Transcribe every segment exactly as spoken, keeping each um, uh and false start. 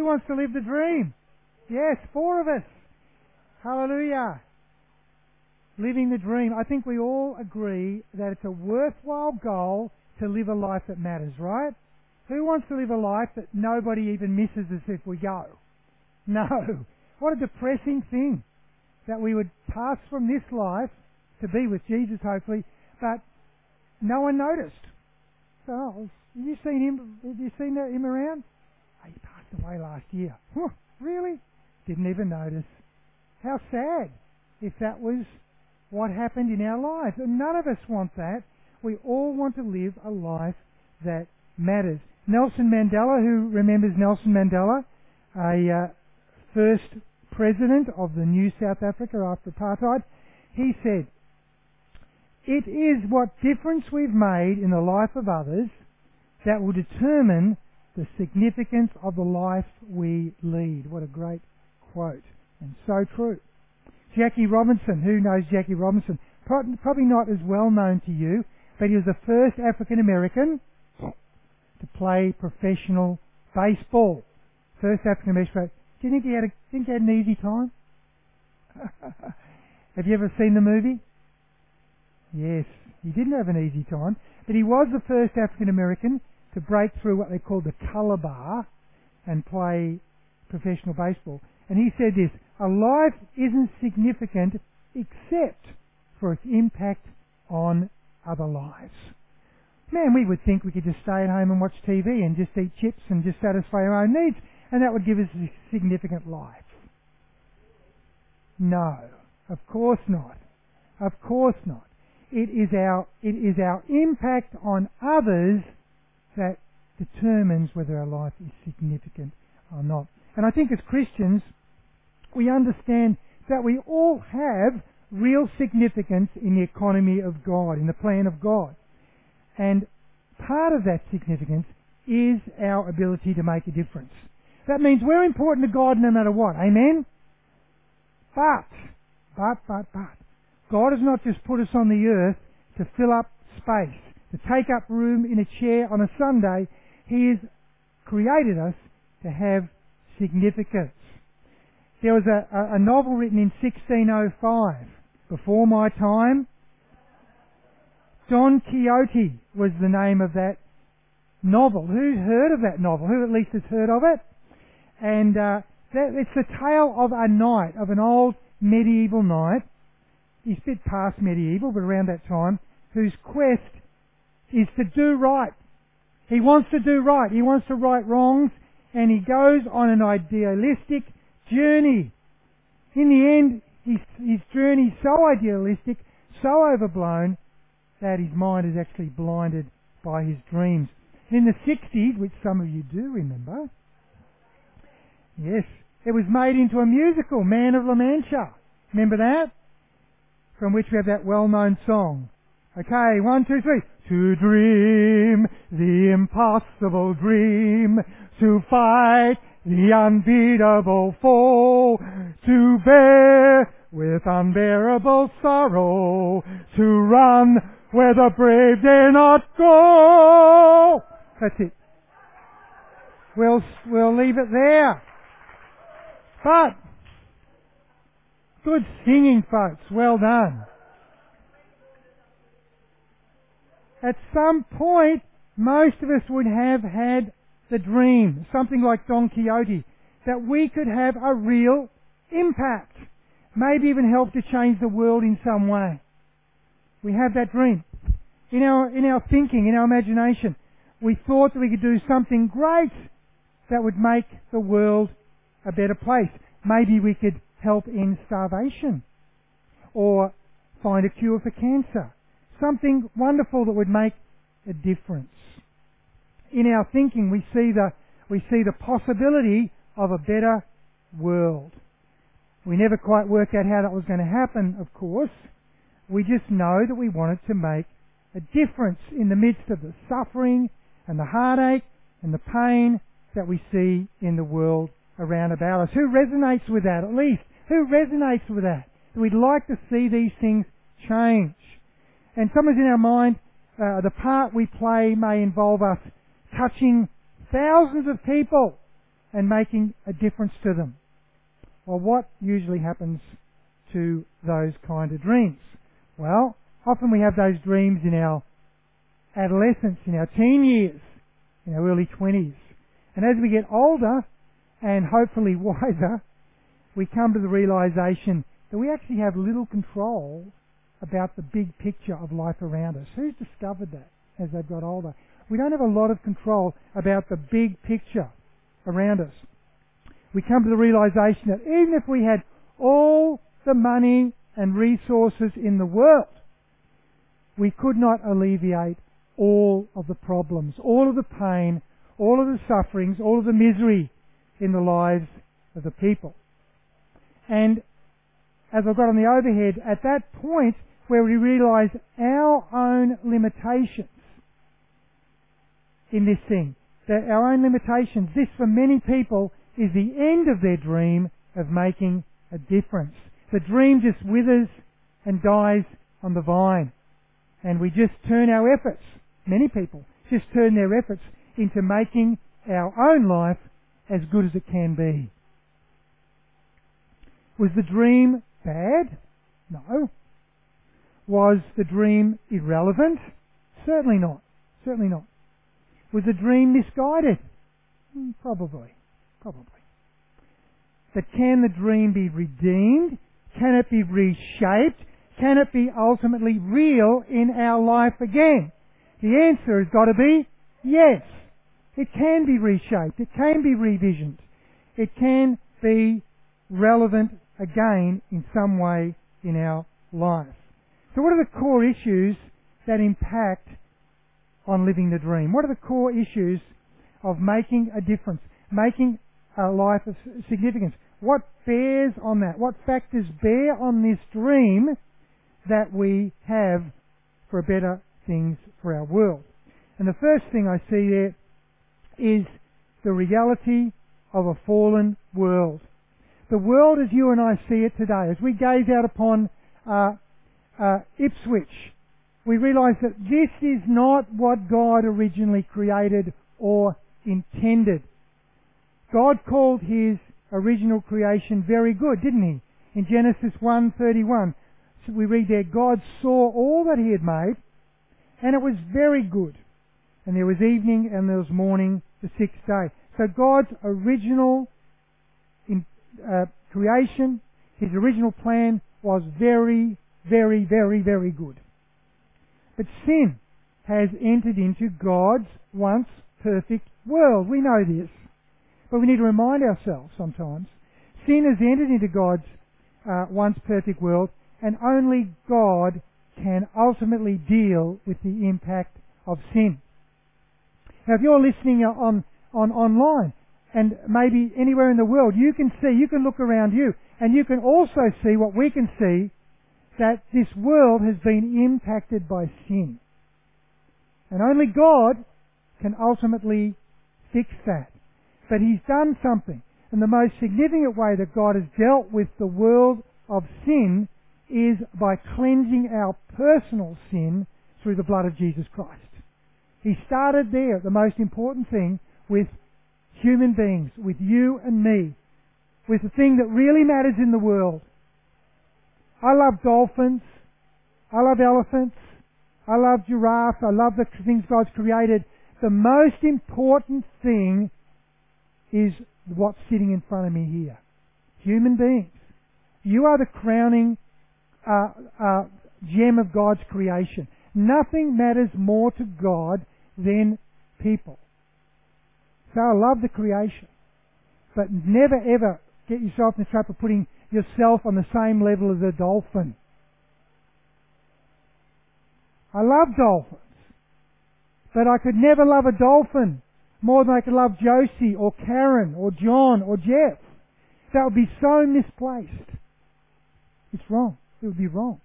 wants to live the dream? Yes, four of us. Hallelujah. Living the dream. I think we all agree that it's a worthwhile goal to live a life that matters, right? Who wants to live a life that nobody even misses us if we go? No. What a depressing thing that we would pass from this life to be with Jesus, hopefully, but no one noticed. So, oh, have you seen him? Have you seen him around? Oh, he passed away last year. Huh, really? Didn't even notice. How sad if that was what happened in our lives. And none of us want that. We all want to live a life that matters. Nelson Mandela, who remembers Nelson Mandela, a uh, first president of the new South Africa after apartheid, he said, "It is what difference we've made in the life of others that will determine the significance of the life we lead." What a great quote, and so true. Jackie Robinson, who knows Jackie Robinson? Probably not as well known to you, but he was the first African American to play professional baseball. First African American. Do you think he had a, think he had an easy time? Have you ever seen the movie? Yes, he didn't have an easy time, but he was the first African American to break through what they call the color bar and play professional baseball. And he said this: "A life isn't significant except for its impact on other lives." Man, we would think we could just stay at home and watch T V and just eat chips and just satisfy our own needs, and that would give us a significant life. No, of course not. Of course not. It is our, it is our impact on others that determines whether our life is significant or not. And I think as Christians, we understand that we all have real significance in the economy of God, in the plan of God. And part of that significance is our ability to make a difference. That means we're important to God no matter what. Amen? But, but, but, but, God has not just put us on the earth to fill up space, to take up room in a chair on a Sunday. He has created us to have significance. There was a, a, a novel written in sixteen oh five, before my time. Don Quixote was the name of that novel. Who's heard of that novel? Who at least has heard of it? And uh, that, it's the tale of a knight, of an old medieval knight. He's a bit past medieval, but around that time, whose quest is to do right. He wants to do right. He wants to right wrongs, and he goes on an idealistic journey. In the end, his, his journey is so idealistic, so overblown, that his mind is actually blinded by his dreams. In the sixties, which some of you do remember, yes, it was made into a musical, Man of La Mancha. Remember that? From which we have that well-known song. Okay, one, two, three. To dream the impossible dream, to fight the unbeatable foe, to bear with unbearable sorrow, to run where the brave dare not go. That's it. We'll, we'll leave it there. But, good singing, folks. Well done. At some point, most of us would have had the dream, something like Don Quixote, that we could have a real impact. Maybe even help to change the world in some way. We have that dream. In our, in our thinking, in our imagination, we thought that we could do something great that would make the world a better place. Maybe we could help end starvation, or find a cure for cancer. Something wonderful that would make a difference. In our thinking, we see the, we see the possibility of a better world. We never quite work out how that was going to happen, of course. We just know that we wanted to make a difference in the midst of the suffering and the heartache and the pain that we see in the world around about us. Who resonates with that, at least? Who resonates with that? We'd like to see these things change. And sometimes in our mind, uh, the part we play may involve us touching thousands of people and making a difference to them. Well, what usually happens to those kind of dreams? Well, often we have those dreams in our adolescence, in our teen years, in our early twenties. And as we get older, and hopefully wiser, we come to the realisation that we actually have little control about the big picture of life around us. Who's discovered that as they've got older? We don't have a lot of control about the big picture around us. We come to the realisation that even if we had all the money and resources in the world, we could not alleviate all of the problems, all of the pain, all of the sufferings, all of the misery in the lives of the people. And as I've got on the overhead, at that point where we realise our own limitations in this thing, that our own limitations, this for many people is the end of their dream of making a difference. The dream just withers and dies on the vine. And we just turn our efforts, many people, just turn their efforts into making our own life as good as it can be. Was the dream bad? No. Was the dream irrelevant? Certainly not. Certainly not. Was the dream misguided? Probably. Probably. But can the dream be redeemed? Can it be reshaped? Can it be ultimately real in our life again? The answer has got to be yes. It can be reshaped. It can be revisioned. It can be relevant again in some way in our life. So what are the core issues that impact on living the dream? What are the core issues of making a difference, making a life of significance? What bears on that? What factors bear on this dream that we have for better things for our world? And the first thing I see there is the reality of a fallen world. The world as you and I see it today, as we gaze out upon uh, uh, Ipswich, we realise that this is not what God originally created or intended. God called His original creation very good, didn't He? In Genesis one thirty-one, so we read there, God saw all that He had made, and it was very good. And there was evening and there was morning the sixth day. So God's original in, uh, creation, His original plan was very, very, very, very good. But sin has entered into God's once perfect world. We know this. But we need to remind ourselves sometimes. Sin has entered into God's uh, once perfect world, and only God can ultimately deal with the impact of sin. Now, if you're listening on, on online, and maybe anywhere in the world, you can see, you can look around you, and you can also see what we can see, that this world has been impacted by sin. And only God can ultimately fix that. But He's done something. And the most significant way that God has dealt with the world of sin is by cleansing our personal sin through the blood of Jesus Christ. He started there, the most important thing, with human beings, with you and me, with the thing that really matters in the world. I love dolphins. I love elephants. I love giraffes. I love the things God's created. The most important thing is what's sitting in front of me here. Human beings. You are the crowning uh, uh, gem of God's creation. Nothing matters more to God than people. So I love the creation. But never ever get yourself in the trap of putting yourself on the same level as a dolphin. I love dolphins. But I could never love a dolphin more than I could love Josie or Karen or John or Jeff. That would be so misplaced. It's wrong. It would be wrong.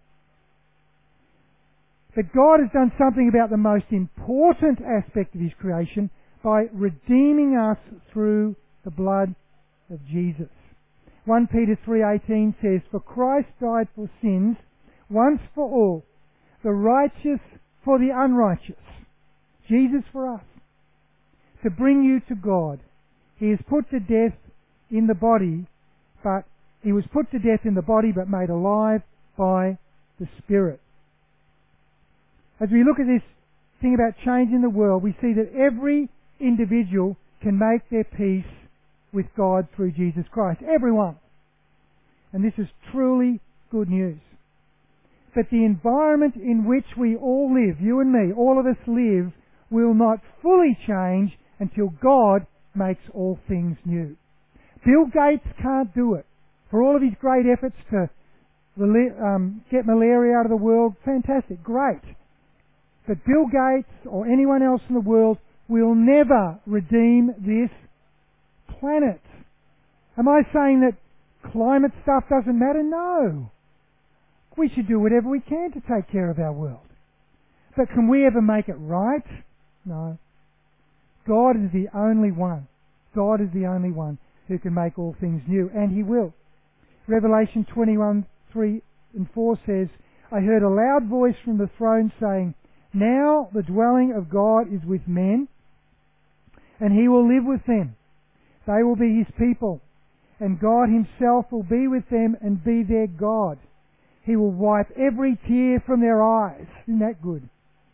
But God has done something about the most important aspect of His creation by redeeming us through the blood of Jesus. First Peter three eighteen says, "For Christ died for sins once for all, the righteous for the unrighteous." Jesus for us. To bring you to God. He is put to death in the body, but he was put to death in the body, but made alive by the Spirit. As we look at this thing about changing the world, we see that every individual can make their peace with God through Jesus Christ. Everyone. And this is truly good news. But the environment in which we all live, you and me, all of us live, will not fully change until God makes all things new. Bill Gates can't do it. For all of his great efforts to um, get malaria out of the world, fantastic, great. But Bill Gates or anyone else in the world will never redeem this planet. Am I saying that climate stuff doesn't matter? No. We should do whatever we can to take care of our world. But can we ever make it right? No. God is the only one. God is the only one who can make all things new, and He will. Revelation twenty-one, three and four says, I heard a loud voice from the throne saying, now the dwelling of God is with men, and He will live with them. They will be His people, and God Himself will be with them and be their God. He will wipe every tear from their eyes. Isn't that good?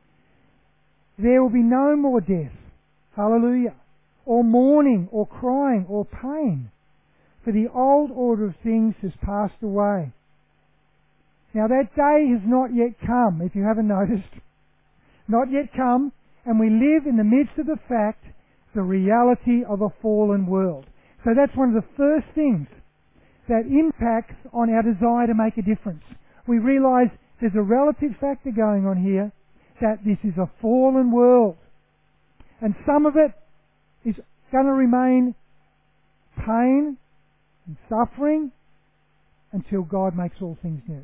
There will be no more death. Hallelujah. Or mourning, or crying, or pain. For the old order of things has passed away. Now that day has not yet come, if you haven't noticed. Not yet come, and we live in the midst of the fact, the reality of a fallen world. So that's one of the first things that impacts on our desire to make a difference. We realise there's a relative factor going on here, that this is a fallen world. And some of it is going to remain pain and suffering until God makes all things new.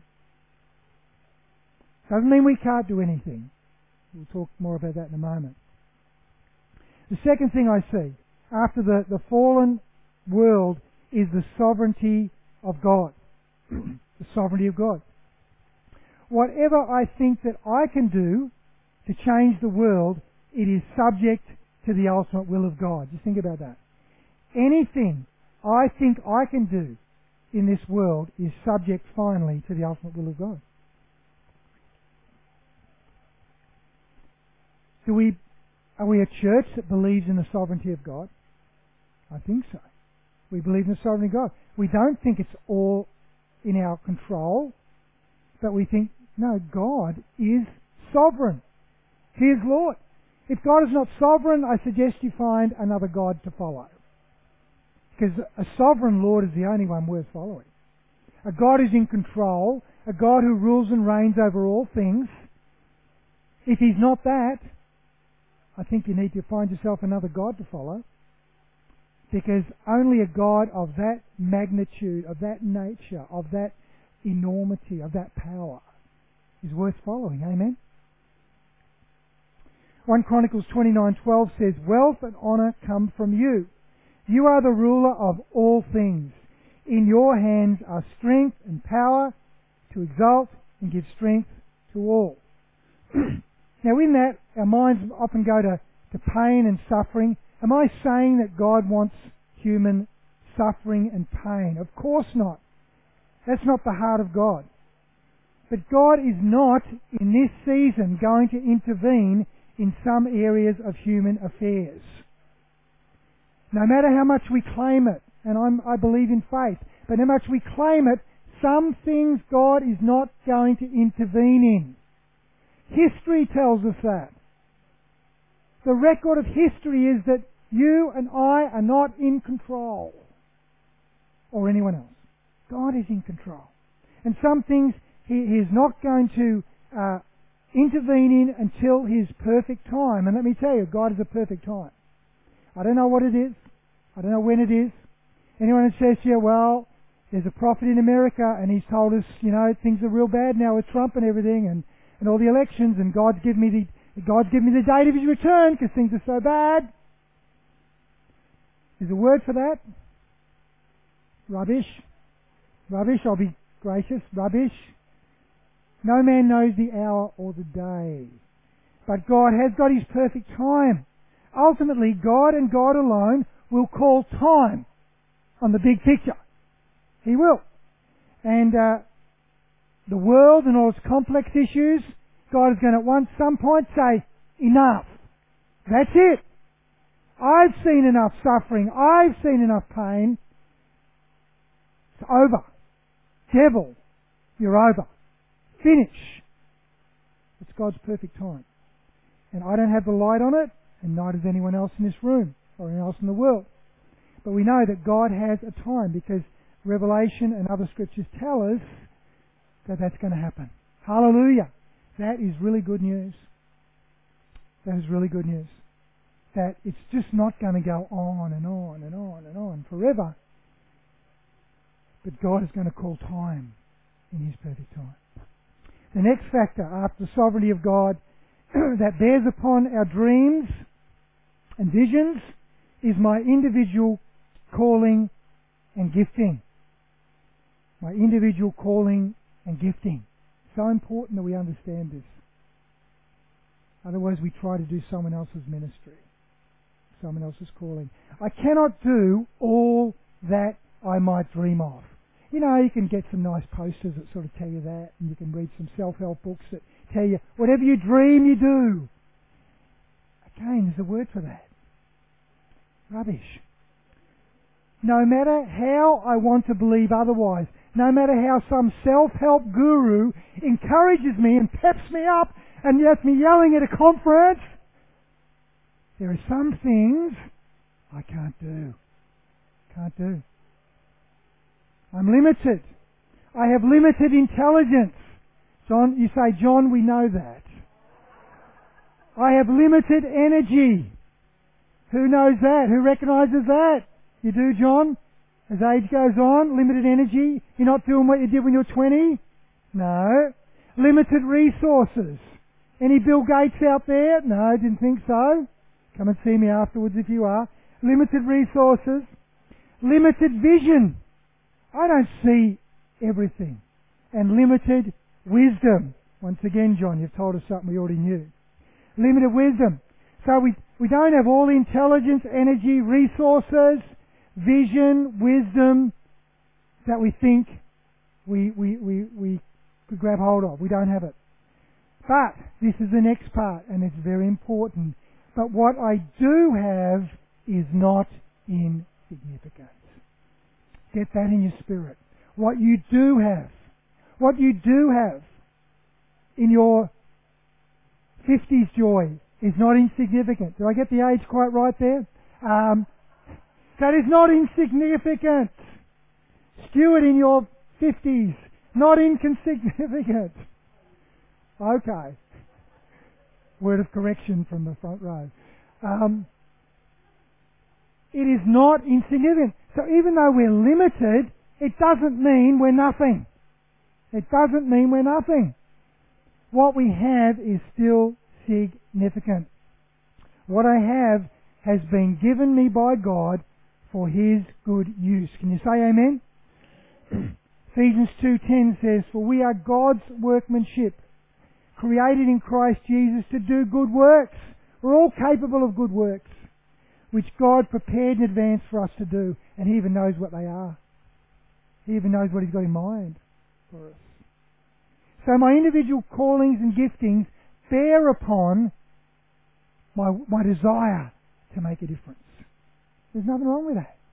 Doesn't mean we can't do anything. We'll talk more about that in a moment. The second thing I see after the, the fallen world is the sovereignty of God. The sovereignty of God. Whatever I think that I can do to change the world, it is subject to the ultimate will of God. Just think about that. Anything I think I can do in this world is subject finally to the ultimate will of God. Do we, are we a church that believes in the sovereignty of God? I think so. We believe in the sovereignty of God. We don't think it's all in our control, but we think, no, God is sovereign. He is Lord. If God is not sovereign, I suggest you find another God to follow. Because a sovereign Lord is the only one worth following. A God who's in control, a God who rules and reigns over all things. If He's not that, I think you need to find yourself another God to follow. Because only a God of that magnitude, of that nature, of that enormity, of that power is worth following. Amen? First Chronicles twenty-nine twelve says, wealth and honour come from you. You are the ruler of all things. In your hands are strength and power to exalt and give strength to all. Now in that, our minds often go to, to pain and suffering. Am I saying that God wants human suffering and pain? Of course not. That's not the heart of God. But God is not, in this season, going to intervene in some areas of human affairs. No matter how much we claim it, and I'm, I believe in faith, but how much we claim it, some things God is not going to intervene in. History tells us that. The record of history is that you and I are not in control. Or anyone else. God is in control. And some things He, he is not going to uh, intervene in until His perfect time. And let me tell you, God is a perfect time. I don't know what it is. I don't know when it is. Anyone that says to you, well, there's a prophet in America and he's told us, you know, things are real bad now with Trump and everything and, and all the elections, and God's given me the God's given me the date of His return because things are so bad. There's a word for that. Rubbish. Rubbish, I'll be gracious. Rubbish. No man knows the hour or the day. But God has got His perfect time. Ultimately, God and God alone will call time on the big picture. He will. And uh, the world and all its complex issues, God is going to at one some point say, enough. That's it. I've seen enough suffering. I've seen enough pain. It's over. Devil, you're over. Finish. It's God's perfect time. And I don't have the light on it, and neither does anyone else in this room or anyone else in the world. But we know that God has a time because Revelation and other scriptures tell us that that's going to happen. Hallelujah. That is really good news. That is really good news. That it's just not going to go on and on and on and on forever. But God is going to call time in His perfect time. The next factor after the sovereignty of God that bears upon our dreams and visions is my individual calling and gifting. My individual calling and gifting. So important that we understand this. Otherwise we try to do someone else's ministry, someone else's calling. I cannot do all that I might dream of. You know, you can get some nice posters that sort of tell you that, and you can read some self-help books that tell you, whatever you dream, you do. Again, there's a word for that. Rubbish. No matter how I want to believe otherwise, no matter how some self-help guru encourages me and peps me up and gets me yelling at a conference, there are some things I can't do. Can't do. I'm limited. I have limited intelligence. John, you say, John, we know that. I have limited energy. Who knows that? Who recognises that? You do, John? As age goes on, limited energy. You're not doing what you did when you were twenty? No. Limited resources. Any Bill Gates out there? No, didn't think so. Come and see me afterwards if you are. Limited resources. Limited vision. I don't see everything. And limited wisdom. Once again, John, you've told us something we already knew. Limited wisdom. So we, we don't have all the intelligence, energy, resources, vision, wisdom that we think we, we, we, we could grab hold of. We don't have it. But this is the next part, and it's very important. But what I do have is not insignificant. Get that in your spirit. What you do have, what you do have in your fifties joy is not insignificant. Did I get the age quite right there? Um, that is not insignificant. Steward in your fifties, not insignificant. Okay. Word of correction from the front row. Um, it is not insignificant. So even though we're limited, it doesn't mean we're nothing. It doesn't mean we're nothing. What we have is still significant. What I have has been given me by God for His good use. Can you say amen? Ephesians two ten says, "For we are God's workmanship, created in Christ Jesus to do good works." We're all capable of good works, which God prepared in advance for us to do, and He even knows what they are. He even knows what He's got in mind for us. So my individual callings and giftings bear upon my, my desire to make a difference. There's nothing wrong with that.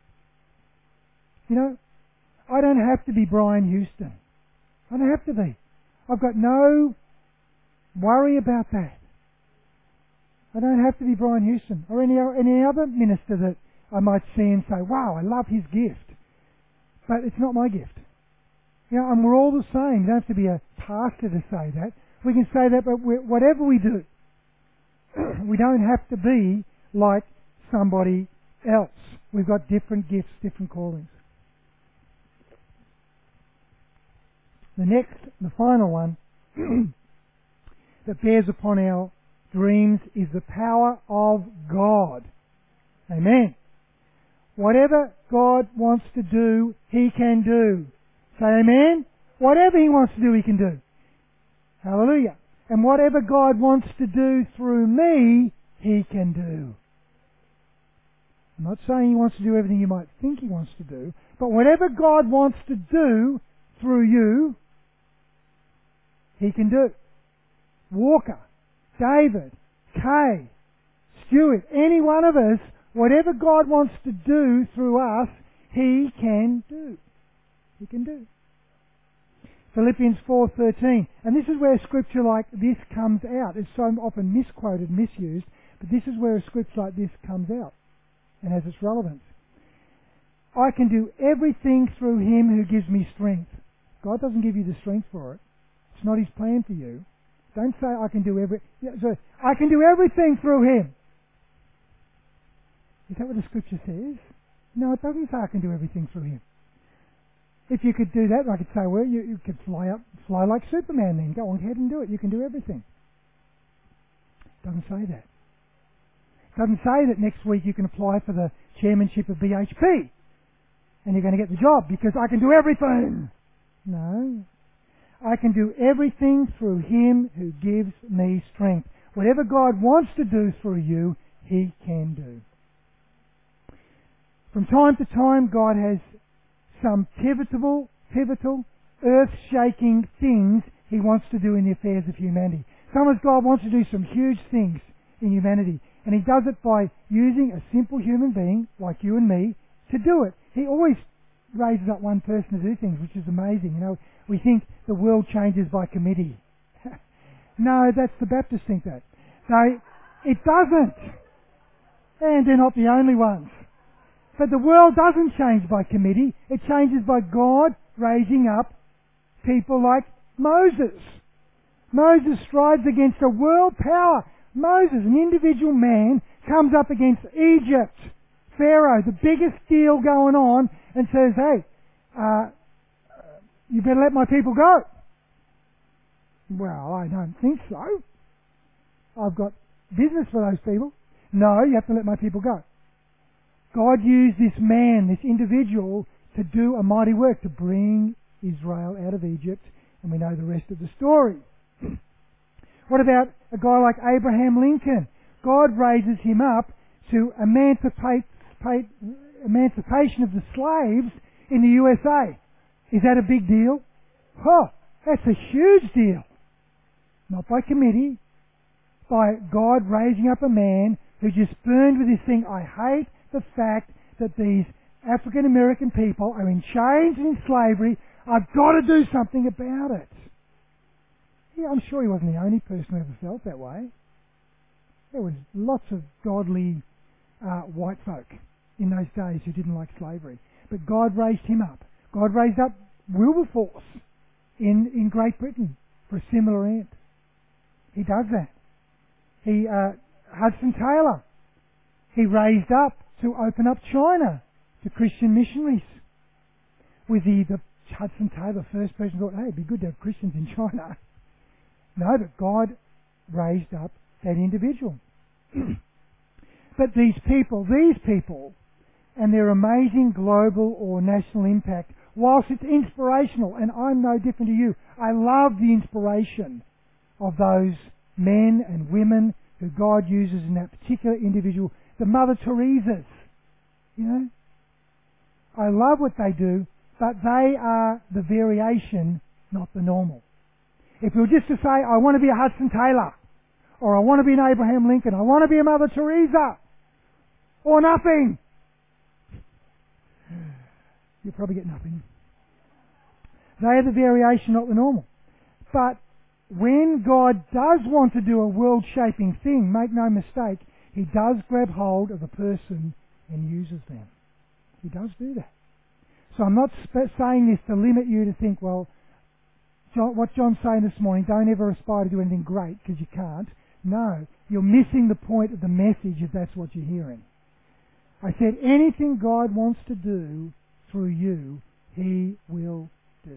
You know, I don't have to be Brian Houston. I don't have to be. I've got no worry about that. I don't have to be Brian Houston or any, any other minister that I might see and say, wow, I love his gift. But it's not my gift. You know, and we're all the same. You don't have to be a pastor to say that. We can say that, but whatever we do, we don't have to be like somebody else. We've got different gifts, different callings. The next, the final one, that bears upon our dreams is the power of God. Amen. Whatever God wants to do, He can do. Say amen. Whatever He wants to do, He can do. Hallelujah. And whatever God wants to do through me, He can do. I'm not saying He wants to do everything you might think He wants to do, but whatever God wants to do through you, He can do. Walker, David, Kay, Stuart, any one of us, whatever God wants to do through us, He can do. He can do. Philippians four thirteen, and this is where scripture like this comes out. It's so often misquoted, misused, but this is where a scripture like this comes out and has its relevance. I can do everything through Him who gives me strength. God doesn't give you the strength for it. It's not His plan for you. Don't say I can do every. Yeah, so I can do everything through Him. Is that what the scripture says? No, it doesn't say I can do everything through Him. If you could do that, I could say, well, you, you could fly up, fly like Superman then. Go on ahead and do it. You can do everything. It doesn't say that. It doesn't say that next week you can apply for the chairmanship of B H P and you're going to get the job because I can do everything. No. I can do everything through Him who gives me strength. Whatever God wants to do through you, He can do. From time to time, God has some pivotal, pivotal, earth-shaking things He wants to do in the affairs of humanity. Sometimes God wants to do some huge things in humanity, and He does it by using a simple human being like you and me to do it. He always raises up one person to do things, which is amazing. You know, we think the world changes by committee. No, that's the Baptists think that. No, it doesn't. And they're not the only ones. But the world doesn't change by committee. It changes by God raising up people like Moses. Moses strives against a world power. Moses, an individual man, comes up against Egypt, Pharaoh, the biggest deal going on, and says, hey, uh, you better let my people go. Well, I don't think so. I've got business for those people. No, you have to let my people go. God used this man, this individual, to do a mighty work, to bring Israel out of Egypt, and we know the rest of the story. What about a guy like Abraham Lincoln? God raises him up to emancipate, emancipation of the slaves in the U S A. Is that a big deal? Oh, that's a huge deal. Not by committee, by God raising up a man who just burned with this thing. I hate the fact that these African American people are in chains and in slavery. I've got to do something about it. Yeah, I'm sure he wasn't the only person who ever felt that way. There was lots of godly uh, white folk in those days who didn't like slavery. But God raised him up. God raised up Wilberforce in, in Great Britain for a similar end. He does that. He, uh, Hudson Taylor, he raised up to open up China to Christian missionaries. With the, the Hudson Taylor, first person thought, hey, it'd be good to have Christians in China. No, but God raised up that individual. But these people, these people, and their amazing global or national impact, whilst it's inspirational, and I'm no different to you, I love the inspiration of those men and women who God uses in that particular individual. The Mother Teresas, you know. I love what they do, but they are the variation, not the normal. If we were just to say, I want to be a Hudson Taylor, or I want to be an Abraham Lincoln, I want to be a Mother Teresa, or nothing, you'll probably get nothing. They are the variation, not the normal. But when God does want to do a world-shaping thing, make no mistake, He does grab hold of a person and uses them. He does do that. So I'm not sp- saying this to limit you to think, well, John, what John's saying this morning, don't ever aspire to do anything great because you can't. No, you're missing the point of the message if that's what you're hearing. I said anything God wants to do through you, He will do.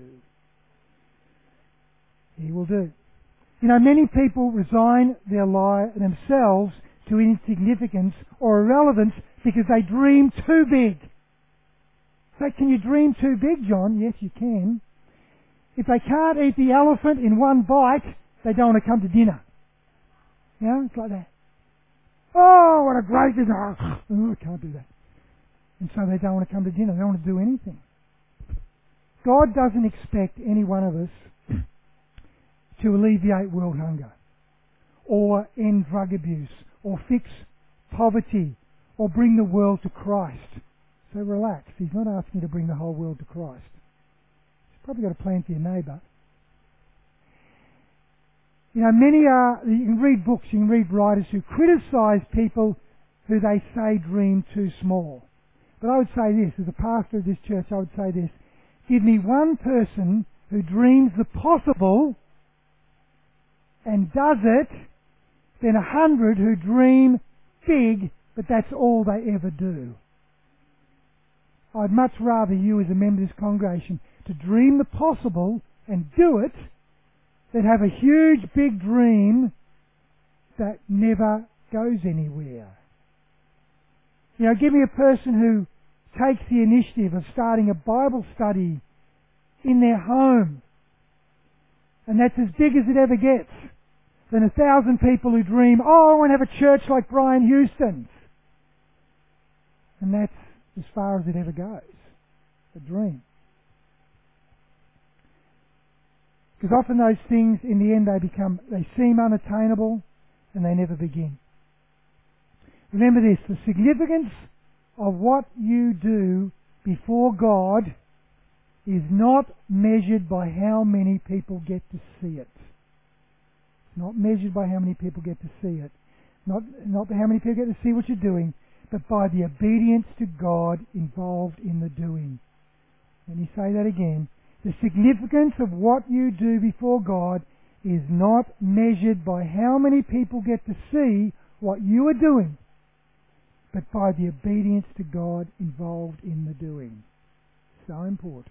He will do. You know, many people resign their life themselves to insignificance or irrelevance because they dream too big. So can you dream too big, John? Yes, you can. If they can't eat the elephant in one bite, they don't want to come to dinner. You know, it's like that. Oh, what a great dinner. Oh, I can't do that. And so they don't want to come to dinner. They don't want to do anything. God doesn't expect any one of us to alleviate world hunger, or end drug abuse, or fix poverty, or bring the world to Christ. So relax. He's not asking you to bring the whole world to Christ. He's probably got a plan for your neighbour. You know, many are, you can read books, you can read writers who criticise people who they say dream too small. But I would say this, as a pastor of this church, I would say this: give me one person who dreams the possible and does it, then a hundred who dream big, but that's all they ever do. I'd much rather you as a member of this congregation to dream the possible and do it than have a huge big dream that never goes anywhere. You know, give me a person who takes the initiative of starting a Bible study in their home, and that's as big as it ever gets, than a thousand people who dream, oh, I want to have a church like Brian Houston's. And that's as far as it ever goes. A dream. Because often those things, in the end, they become, they seem unattainable, and they never begin. Remember this: the significance of what you do before God is not measured by how many people get to see it. It's not measured by how many people get to see it. Not, not by how many people get to see what you're doing, but by the obedience to God involved in the doing. Let me say that again. The significance of what you do before God is not measured by how many people get to see what you are doing, but by the obedience to God involved in the doing. So important.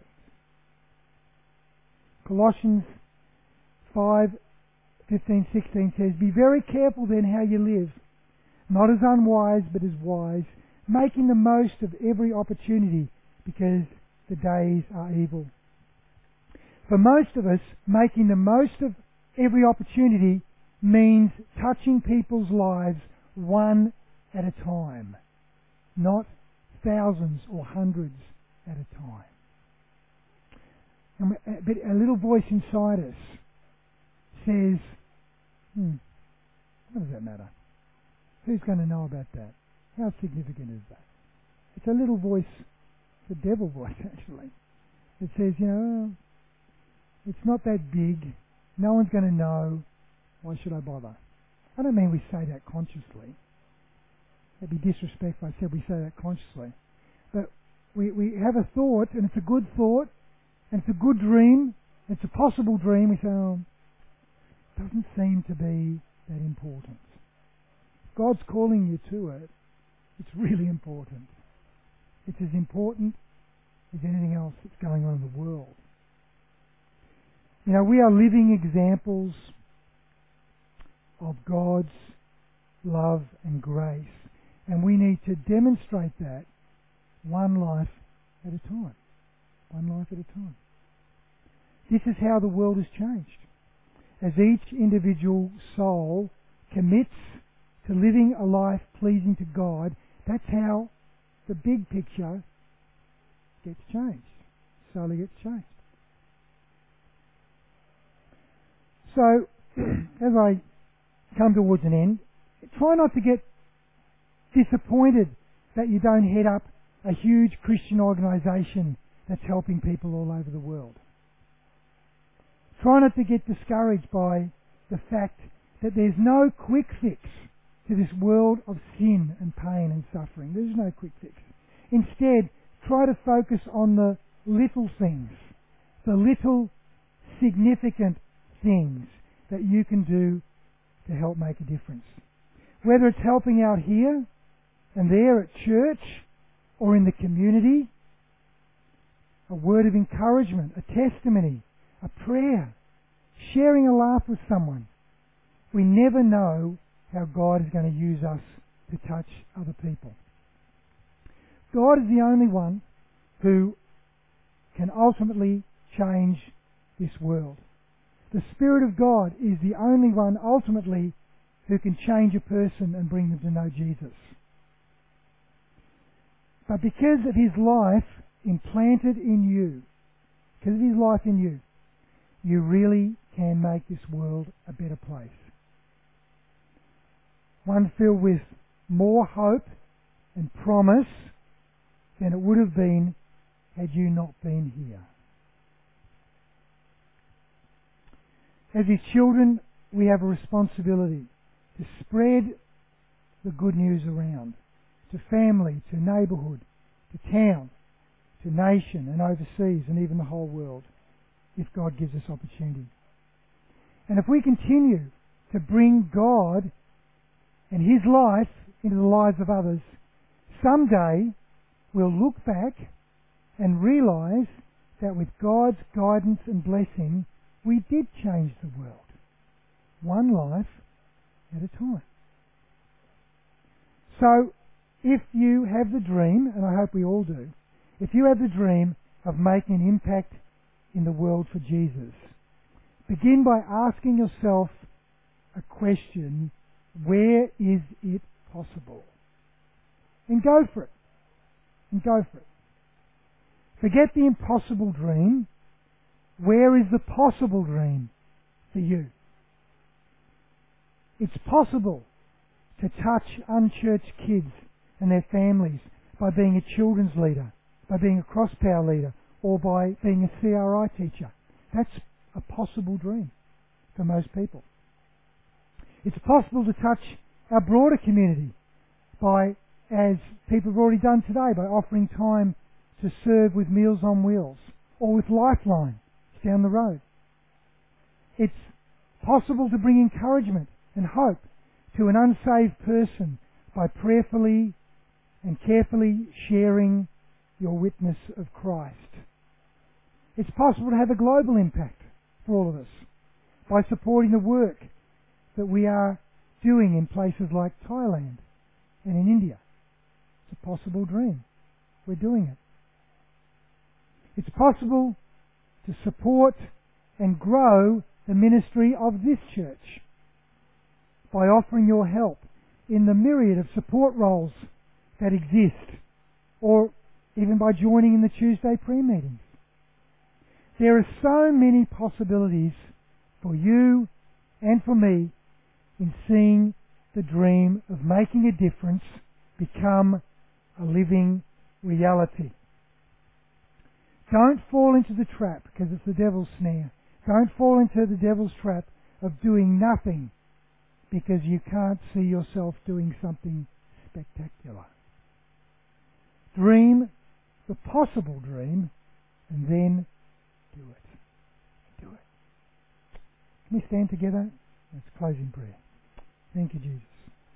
Colossians five, fifteen, sixteen says, be very careful then how you live, not as unwise but as wise, making the most of every opportunity, because the days are evil. For most of us, making the most of every opportunity means touching people's lives one at a time, not thousands or hundreds at a time. And but a little voice inside us says, hmm, what does that matter? Who's going to know about that? How significant is that? It's a little voice, it's a devil voice actually. It says, you know, it's not that big, no one's going to know, why should I bother? I don't mean we say that consciously. It'd be disrespectful if I said we say that consciously. But we, we have a thought, and it's a good thought, and it's a good dream, it's a possible dream. We say, oh, it doesn't seem to be that important. If God's calling you to it, it's really important. It's as important as anything else that's going on in the world. You know, we are living examples of God's love and grace, and we need to demonstrate that one life at a time. One life at a time. This is how the world has changed. As each individual soul commits to living a life pleasing to God, that's how the big picture gets changed. Slowly gets changed. So, as I come towards an end, try not to get disappointed that you don't head up a huge Christian organisation that's helping people all over the world. Try not to get discouraged by the fact that there's no quick fix to this world of sin and pain and suffering. There's no quick fix. Instead, try to focus on the little things, the little significant things that you can do to help make a difference. Whether it's helping out here and there at church or in the community, a word of encouragement, a testimony, a prayer, sharing a laugh with someone. We never know how God is going to use us to touch other people. God is the only one who can ultimately change this world. The Spirit of God is the only one ultimately who can change a person and bring them to know Jesus. But because of His life implanted in you, because of His life in you, you really can make this world a better place. One filled with more hope and promise than it would have been had you not been here. As His children, we have a responsibility to spread the good news around, to family, to neighbourhood, to town, to nation and overseas and even the whole world, if God gives us opportunity. And if we continue to bring God and His life into the lives of others, someday we'll look back and realise that with God's guidance and blessing, we did change the world, one life at a time. So, if you have the dream, and I hope we all do, if you have the dream of making an impact in the world for Jesus, begin by asking yourself a question: where is it possible? And go for it. And go for it. Forget the impossible dream. Where is the possible dream for you? It's possible to touch unchurched kids and their families by being a children's leader, by being a cross-power leader, or by being a C R I teacher. That's a possible dream for most people. It's possible to touch our broader community by, as people have already done today, by offering time to serve with Meals on Wheels or with Lifeline down the road. It's possible to bring encouragement and hope to an unsaved person by prayerfully and carefully sharing your witness of Christ. It's possible to have a global impact for all of us by supporting the work that we are doing in places like Thailand and in India. It's a possible dream. We're doing it. It's possible to support and grow the ministry of this church by offering your help in the myriad of support roles that exist, or even by joining in the Tuesday prayer meetings. There are so many possibilities for you and for me in seeing the dream of making a difference become a living reality. Don't fall into the trap, because it's the devil's snare. Don't fall into the devil's trap of doing nothing because you can't see yourself doing something spectacular. Dream the possible dream and then do it. Do it. Can we stand together? Let's close in prayer. Thank you, Jesus.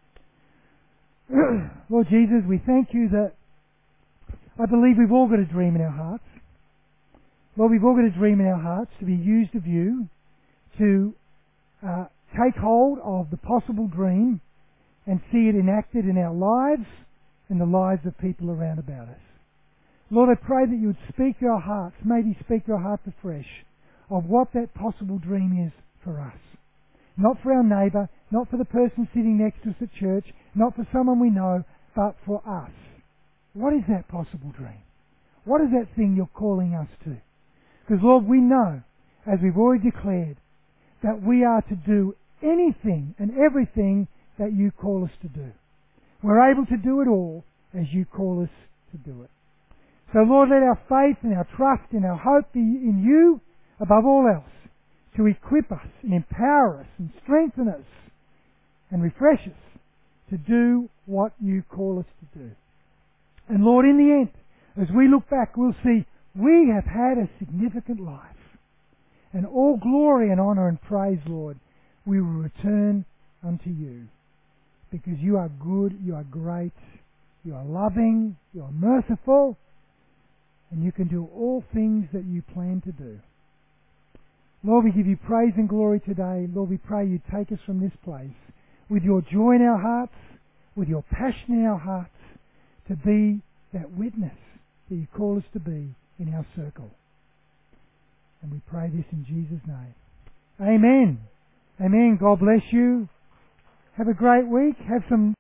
Lord Jesus, we thank you that I believe we've all got a dream in our hearts. Lord, we've all got a dream in our hearts to be used of you, to uh, take hold of the possible dream and see it enacted in our lives and the lives of people around about us. Lord, I pray that you would speak to our hearts, maybe speak to our hearts afresh, of what that possible dream is for us. Not for our neighbour, not for the person sitting next to us at church, not for someone we know, but for us. What is that possible dream? What is that thing you're calling us to? Because, Lord, we know, as we've already declared, that we are to do anything and everything that you call us to do. We're able to do it all as you call us to do it. So, Lord, let our faith and our trust and our hope be in you above all else, to equip us and empower us and strengthen us and refresh us to do what you call us to do. And, Lord, in the end, as we look back, we'll see we have had a significant life. And all glory and honour and praise, Lord, we will return unto you. Because you are good, you are great, you are loving, you are merciful, and you can do all things that you plan to do. Lord, we give you praise and glory today. Lord, we pray you take us from this place with your joy in our hearts, with your passion in our hearts, to be that witness that you call us to be in our circle. And we pray this in Jesus' name. Amen. Amen. God bless you. Have a great week. Have some